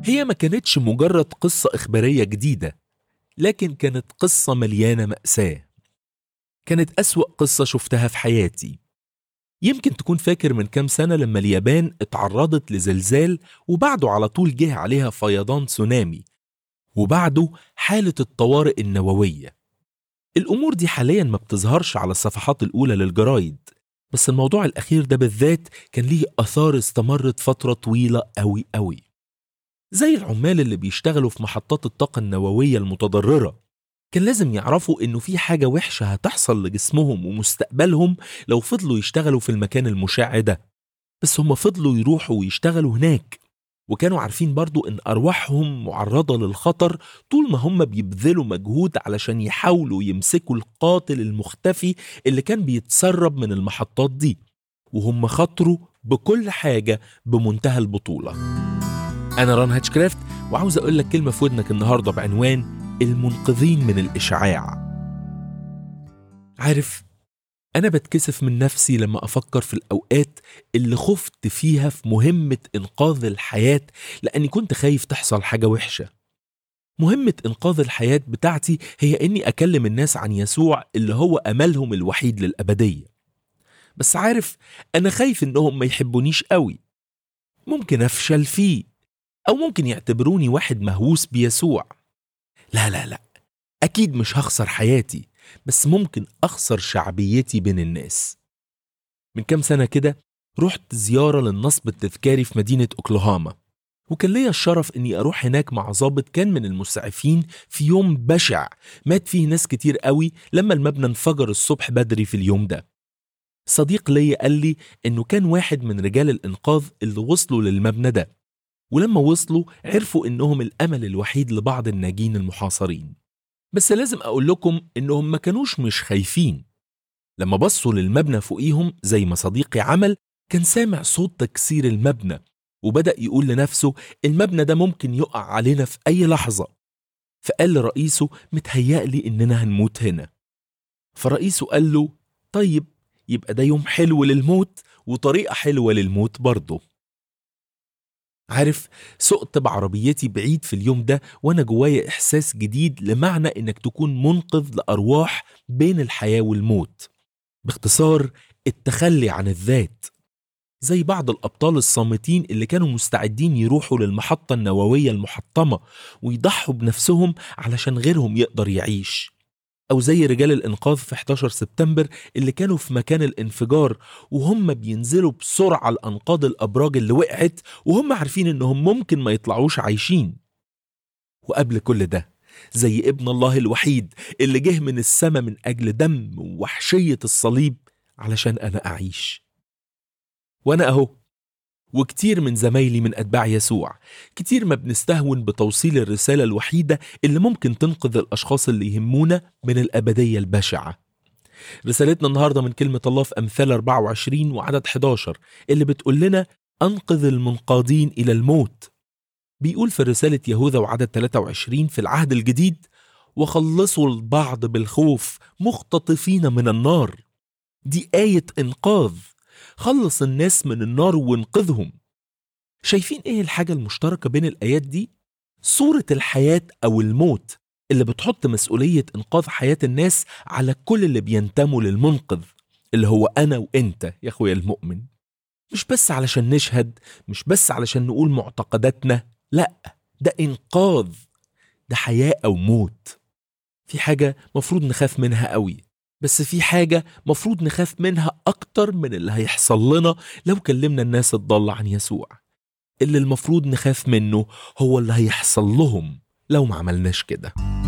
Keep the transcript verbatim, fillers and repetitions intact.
هي ما كانتش مجرد قصة إخبارية جديدة، لكن كانت قصة مليانة مأساة. كانت أسوأ قصة شفتها في حياتي. يمكن تكون فاكر من كام سنة لما اليابان اتعرضت لزلزال وبعده على طول جه عليها فيضان تسونامي، وبعده حالة الطوارئ النووية. الأمور دي حاليا ما بتظهرش على الصفحات الأولى للجرايد، بس الموضوع الأخير ده بالذات كان ليه أثار استمرت فترة طويلة أوي أوي. زي العمال اللي بيشتغلوا في محطات الطاقة النووية المتضررة، كان لازم يعرفوا إنه في حاجة وحشة هتحصل لجسمهم ومستقبلهم لو فضلوا يشتغلوا في المكان المشع ده، بس هم فضلوا يروحوا ويشتغلوا هناك، وكانوا عارفين برضو إن أرواحهم معرضة للخطر طول ما هم بيبذلوا مجهود علشان يحاولوا يمسكوا القاتل المختفي اللي كان بيتسرب من المحطات دي، وهم خطروا بكل حاجة بمنتهى البطولة. أنا ران هاتشكرافت، وعاوز أقول لك كلمة في ودنك النهاردة بعنوان المنقذين من الإشعاع. عارف، أنا بتكسف من نفسي لما أفكر في الأوقات اللي خفت فيها في مهمة إنقاذ الحياة، لأني كنت خايف تحصل حاجة وحشة. مهمة إنقاذ الحياة بتاعتي هي إني أكلم الناس عن يسوع اللي هو أملهم الوحيد للأبدية. بس عارف، أنا خايف إنهم ما يحبونيش قوي، ممكن أفشل فيه، أو ممكن يعتبروني واحد مهووس بيسوع. لا لا لا، أكيد مش هخسر حياتي، بس ممكن أخسر شعبيتي بين الناس. من كام سنة كده رحت زيارة للنصب التذكاري في مدينة أوكلاهاما، وكان ليا الشرف أني أروح هناك مع ضابط كان من المسعفين في يوم بشع مات فيه ناس كتير قوي لما المبنى انفجر الصبح بدري في اليوم ده. صديق ليا قال لي أنه كان واحد من رجال الإنقاذ اللي وصلوا للمبنى ده، ولما وصلوا عرفوا أنهم الأمل الوحيد لبعض الناجين المحاصرين. بس لازم أقول لكم أنهم ما كانوش مش خايفين. لما بصوا للمبنى فوقيهم زي ما صديقي عمل، كان سامع صوت تكسير المبنى، وبدأ يقول لنفسه المبنى ده ممكن يقع علينا في أي لحظة. فقال لرئيسه متهيألي إننا هنموت هنا. فرئيسه قال له طيب، يبقى ده يوم حلو للموت وطريقة حلوة للموت برضه. عارف، سقت بعربيتي بعيد في اليوم ده وأنا جوايا إحساس جديد لمعنى إنك تكون منقذ لأرواح بين الحياة والموت. باختصار، التخلي عن الذات. زي بعض الأبطال الصامتين اللي كانوا مستعدين يروحوا للمحطة النووية المحطمة ويضحوا بنفسهم علشان غيرهم يقدر يعيش. أو زي رجال الإنقاذ في إحدى عشر سبتمبر اللي كانوا في مكان الانفجار وهم بينزلوا بسرعة لأنقاض الأبراج اللي وقعت وهم عارفين إنهم ممكن ما يطلعوش عايشين. وقبل كل ده، زي ابن الله الوحيد اللي جه من السماء من أجل دم ووحشية الصليب علشان أنا أعيش. وأنا أهو، وكتير من زمايلي من أتباع يسوع، كتير ما بنستهون بتوصيل الرسالة الوحيدة اللي ممكن تنقذ الأشخاص اللي يهمونا من الأبدية البشعة. رسالتنا النهاردة من كلمة الله في أمثال أربعة وعشرين وعدد إحدى عشر اللي بتقول لنا أنقذ المنقادين إلى الموت. بيقول في رسالة يهوذا وعدد ثلاثة وعشرين في العهد الجديد وخلصوا البعض بالخوف مختطفين من النار. دي آية إنقاذ، خلص الناس من النار وانقذهم. شايفين ايه الحاجة المشتركة بين الآيات دي؟ صورة الحياة أو الموت اللي بتحط مسؤولية إنقاذ حياة الناس على كل اللي بينتموا للمنقذ اللي هو أنا وإنت يا أخويا المؤمن. مش بس علشان نشهد، مش بس علشان نقول معتقداتنا، لا، ده إنقاذ، ده حياة أو موت. في حاجة مفروض نخاف منها قوي، بس في حاجة مفروض نخاف منها أكتر من اللي هيحصل لنا لو كلمنا الناس الضالة عن يسوع. اللي المفروض نخاف منه هو اللي هيحصل لهم لو ما عملناش كده.